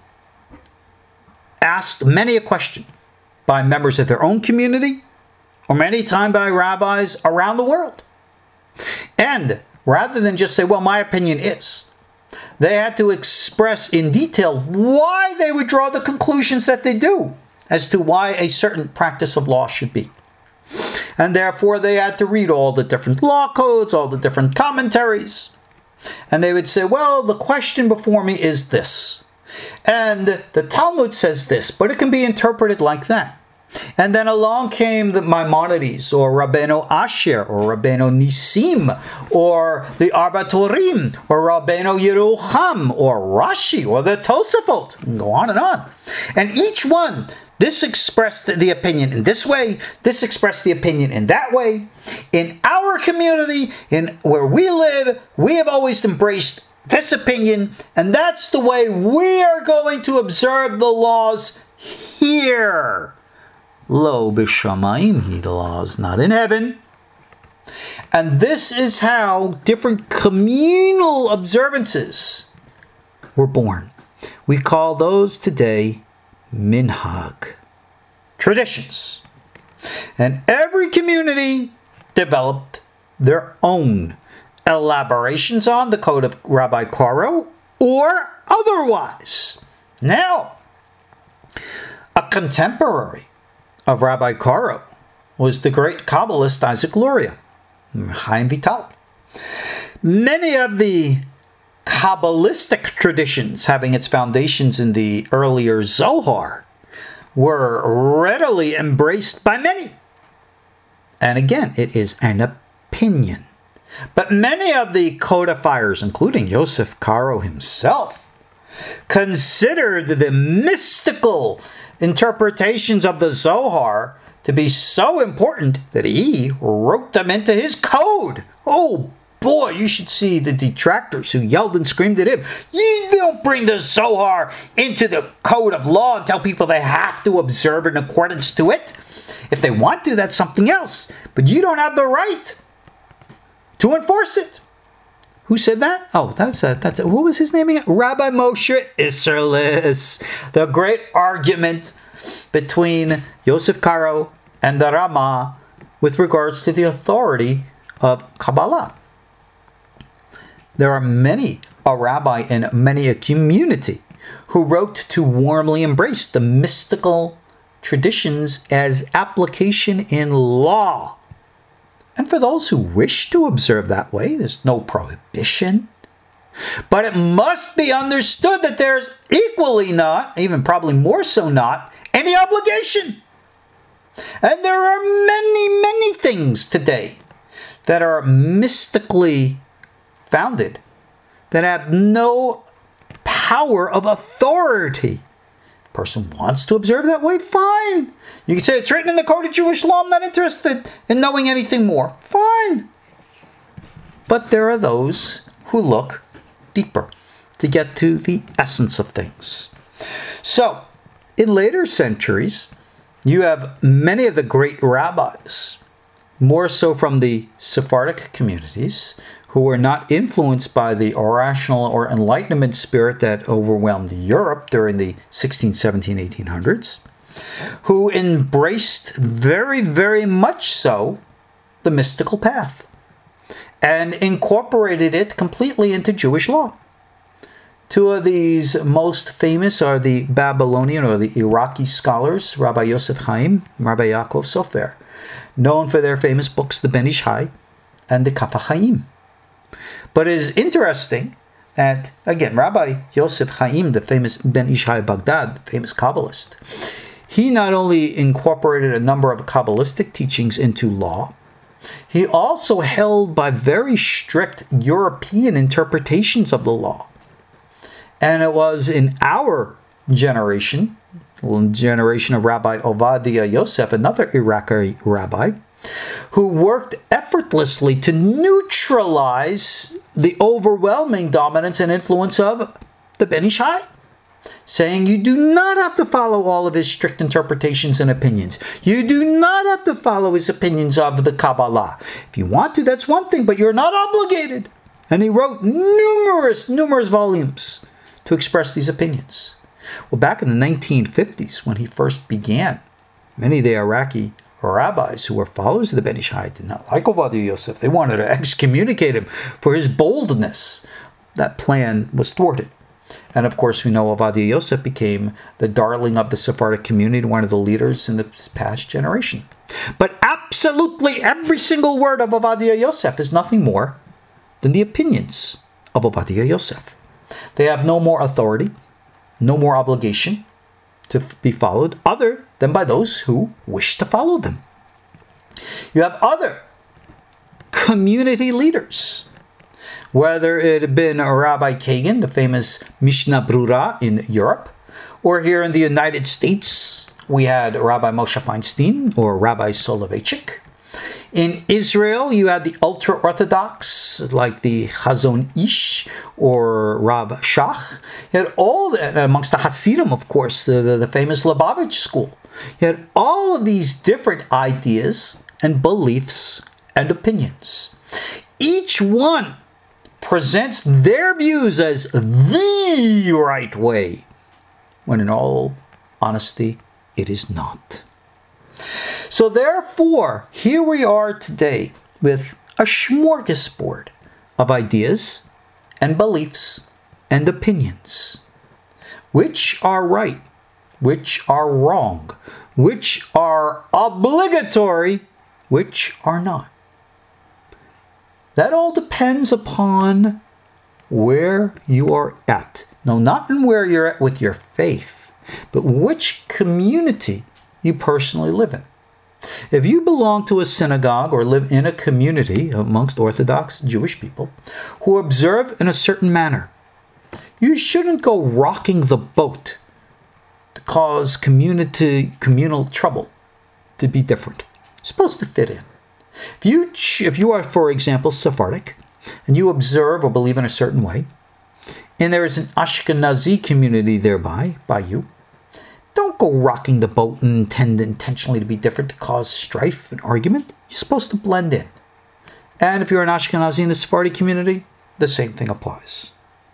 asked many a question by members of their own community, or many times by rabbis around the world. And rather than just say, well, my opinion is, they had to express in detail why they would draw the conclusions that they do as to why a certain practice of law should be. And therefore they had to read all the different law codes, all the different commentaries. And they would say, well, the question before me is this. And the Talmud says this, but it can be interpreted like that. And then along came the Maimonides, or Rabbeinu Asher, or Rabbeinu Nisim, or the Arba Torim, or Rabbeinu Yerucham, or Rashi, or the Tosafot, and go on and on. And each one This expressed the opinion in this way. This expressed the opinion in that way. In our community, in where we live, we have always embraced this opinion, and that's the way we are going to observe the laws here. Lo b'shamayim hi, the laws not in heaven. And this is how different communal observances were born. We call those today minhag, traditions. And every community developed their own elaborations on the code of Rabbi Karo or otherwise. Now, a contemporary of Rabbi Karo was the great Kabbalist Isaac Luria, Chaim Vital. Many of the Kabbalistic traditions, having its foundations in the earlier Zohar, were readily embraced by many. And again, it is an opinion. But many of the codifiers, including Yosef Karo himself, considered the mystical interpretations of the Zohar to be so important that he wrote them into his code. Oh boy, you should see the detractors who yelled and screamed at him. You don't bring the Zohar into the code of law and tell people they have to observe in accordance to it. If they want to, that's something else. But you don't have the right to enforce it. Who said that? Oh, that's a, that's a, what was his name again? Rabbi Moshe Isserles. The great argument between Yosef Karo and the Rama with regards to the authority of Kabbalah. There are many a rabbi and many a community who wrote to warmly embrace the mystical traditions as application in law. And for those who wish to observe that way, there's no prohibition. But it must be understood that there's equally not, even probably more so not, any obligation. And there are many, many things today that are mystically founded that have no power of authority. Person wants to observe that way, fine. You can say it's written in the Code of Jewish Law, I'm not interested in knowing anything more. Fine. But there are those who look deeper to get to the essence of things. So, in later centuries, you have many of the great rabbis, more so from the Sephardic communities, who were not influenced by the irrational or Enlightenment spirit that overwhelmed Europe during the sixteen, seventeen, eighteen hundreds, who embraced very, very much so the mystical path and incorporated it completely into Jewish law. Two of these most famous are the Babylonian or the Iraqi scholars, Rabbi Yosef Chaim and Rabbi Yaakov Sofer, known for their famous books, the Ben Ish Hai and the Kaf HaChaim. But it is interesting that, again, Rabbi Yosef Chaim, the famous Ben Ish Hai Baghdad, famous Kabbalist, he not only incorporated a number of Kabbalistic teachings into law, he also held by very strict European interpretations of the law. And it was in our generation, generation of Rabbi Ovadia Yosef, another Iraqi rabbi, who worked effortlessly to neutralize the overwhelming dominance and influence of the Ben Ish Hai, saying you do not have to follow all of his strict interpretations and opinions. You do not have to follow his opinions of the Kabbalah. If you want to, that's one thing, but you're not obligated. And he wrote numerous, numerous volumes to express these opinions. Well, back in the nineteen fifties, when he first began, many of the Iraqi rabbis who were followers of the Ben Ish Hai did not like Ovadia Yosef. They wanted to excommunicate him for his boldness. That plan was thwarted. And of course, we know Ovadia Yosef became the darling of the Sephardic community, one of the leaders in the past generation. But absolutely every single word of Ovadia Yosef is nothing more than the opinions of Ovadia Yosef. They have no more authority, no more obligation to be followed other than by those who wish to follow them. You have other community leaders, whether it had been Rabbi Kagan, the famous Mishnah Brura in Europe, or here in the United States, we had Rabbi Moshe Feinstein, or Rabbi Soloveitchik. In Israel, you had the ultra-Orthodox, like the Chazon Ish or Rav Shach. You had all that, amongst the Hasidim, of course, the, the, the famous Lubavitch school. You had all of these different ideas and beliefs and opinions. Each one presents their views as the right way, when in all honesty, it is not. So therefore, here we are today with a smorgasbord of ideas and beliefs and opinions. Which are right, which are wrong, which are obligatory, which are not. That all depends upon where you are at. No, not in where you're at with your faith, but which community you personally live in. If you belong to a synagogue or live in a community amongst Orthodox Jewish people who observe in a certain manner, you shouldn't go rocking the boat to cause community communal trouble to be different. You're supposed to fit in. If you, if you are, for example, Sephardic, and you observe or believe in a certain way, and there is an Ashkenazi community thereby, by you, don't go rocking the boat and intend intentionally to be different to cause strife and argument. You're supposed to blend in. And if you're an Ashkenazi in the Sephardi community, the same thing applies.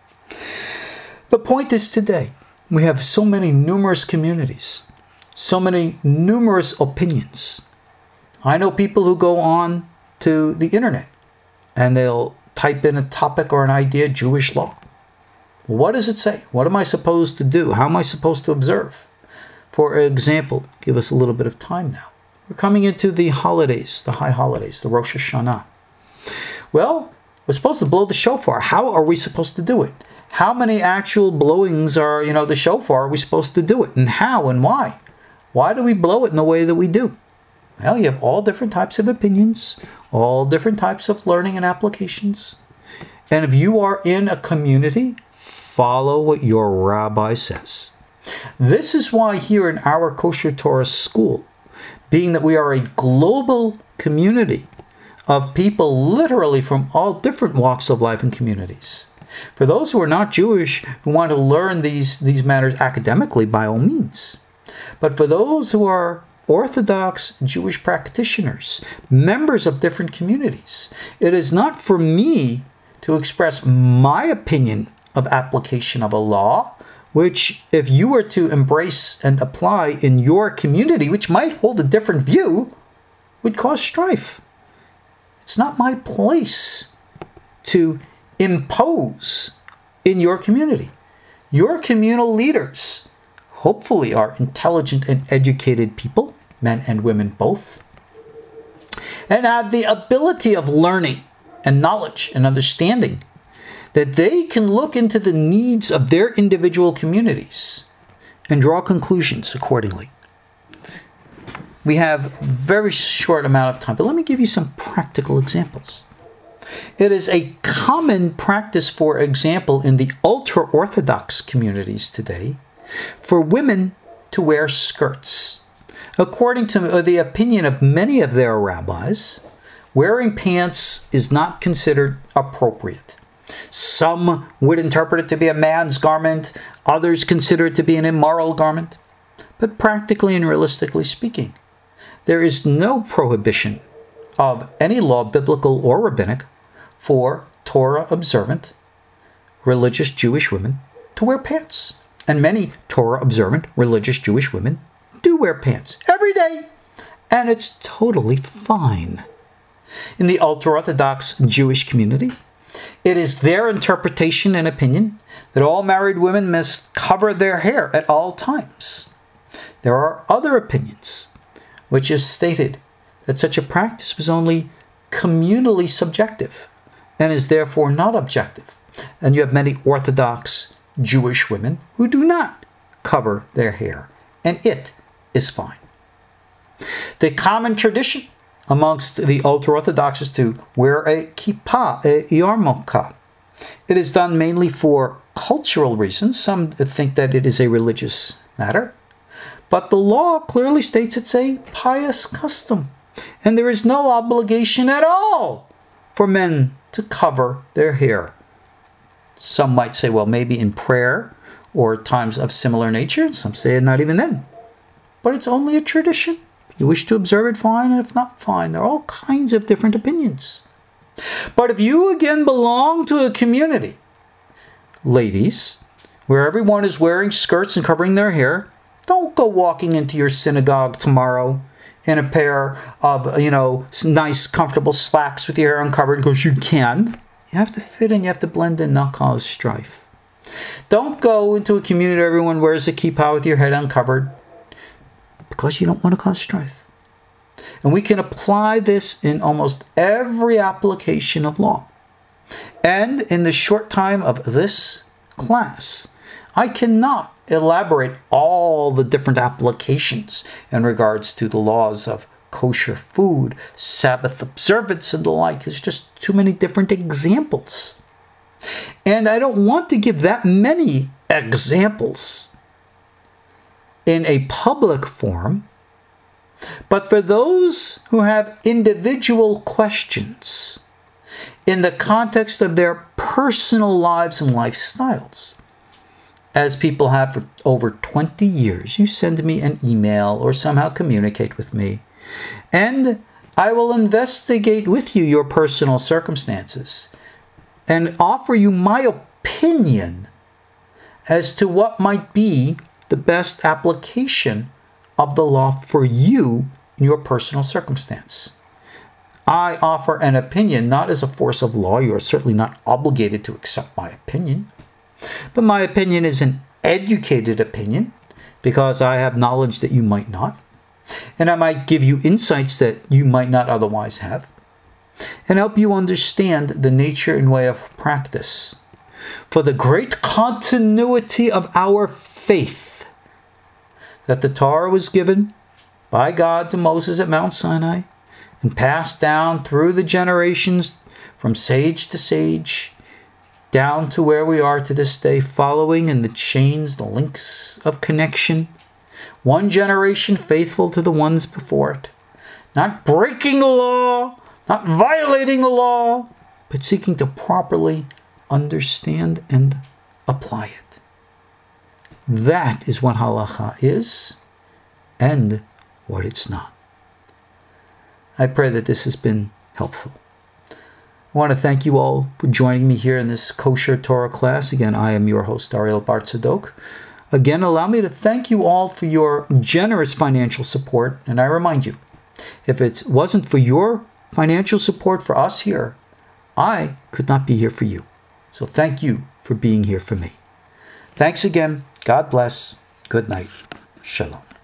The point is today, we have so many numerous communities, so many numerous opinions. I know people who go on to the internet and they'll type in a topic or an idea, Jewish law. What does it say? What am I supposed to do? How am I supposed to observe? For example, give us a little bit of time now. We're coming into the holidays, the high holidays, the Rosh Hashanah. Well, we're supposed to blow the shofar. How are we supposed to do it? How many actual blowings are, you know, the shofar are we supposed to do it? And how and why? Why do we blow it in the way that we do? Well, you have all different types of opinions, all different types of learning and applications. And if you are in a community, follow what your rabbi says. This is why here in our Kosher Torah school, being that we are a global community of people literally from all different walks of life and communities. For those who are not Jewish, who want to learn these, these matters academically, by all means. But for those who are Orthodox Jewish practitioners, members of different communities, it is not for me to express my opinion of application of a law, which if you were to embrace and apply in your community, which might hold a different view, would cause strife. It's not my place to impose in your community. Your communal leaders hopefully are intelligent and educated people, men and women both, and have the ability of learning and knowledge and understanding that they can look into the needs of their individual communities and draw conclusions accordingly. We have a very short amount of time, but let me give you some practical examples. It is a common practice, for example, in the ultra-Orthodox communities today, for women to wear skirts. According to the opinion of many of their rabbis, wearing pants is not considered appropriate. Some would interpret it to be a man's garment, others consider it to be an immoral garment. But practically and realistically speaking, there is no prohibition of any law, biblical or rabbinic, for Torah-observant, religious Jewish women to wear pants. And many Torah-observant, religious Jewish women do wear pants every day, and it's totally fine. In the ultra-Orthodox Jewish community, it is their interpretation and opinion that all married women must cover their hair at all times. There are other opinions which have stated that such a practice was only communally subjective and is therefore not objective. And you have many Orthodox Jewish women who do not cover their hair, and it is fine. The common tradition amongst the ultra-Orthodox is to wear a kippah, a yarmulke. It is done mainly for cultural reasons. Some think that it is a religious matter. But the law clearly states it's a pious custom, and there is no obligation at all for men to cover their hair. Some might say, well, maybe in prayer or times of similar nature. Some say not even then. But it's only a tradition. If you wish to observe it, fine, and if not, fine. There are all kinds of different opinions. But if you again belong to a community, ladies, where everyone is wearing skirts and covering their hair, don't go walking into your synagogue tomorrow in a pair of, you know, nice, comfortable slacks with your hair uncovered because you can. You have to fit in, you have to blend in, not cause strife. Don't go into a community where everyone wears a kippah with your head uncovered because you don't want to cause strife. And we can apply this in almost every application of law. And in the short time of this class, I cannot elaborate all the different applications in regards to the laws of kosher food, Sabbath observance, and the like. There's just too many different examples. And I don't want to give that many examples in a public forum, but for those who have individual questions in the context of their personal lives and lifestyles, as people have for over twenty years, you send me an email or somehow communicate with me, and I will investigate with you your personal circumstances and offer you my opinion as to what might be the best application of the law for you in your personal circumstance. I offer an opinion not as a force of law. You are certainly not obligated to accept my opinion. But my opinion is an educated opinion because I have knowledge that you might not. And I might give you insights that you might not otherwise have. And help you understand the nature and way of practice. For the great continuity of our faith, that the Torah was given by God to Moses at Mount Sinai and passed down through the generations from sage to sage, down to where we are to this day, following in the chains, the links of connection. One generation faithful to the ones before it. Not breaking the law, not violating the law, but seeking to properly understand and apply it. That is what halacha is and what it's not. I pray that this has been helpful. I want to thank you all for joining me here in this Kosher Torah class. Again, I am your host, Ariel Bar Tzadok. Again, allow me to thank you all for your generous financial support. And I remind you, if it wasn't for your financial support for us here, I could not be here for you. So thank you for being here for me. Thanks again. God bless. Good night. Shalom.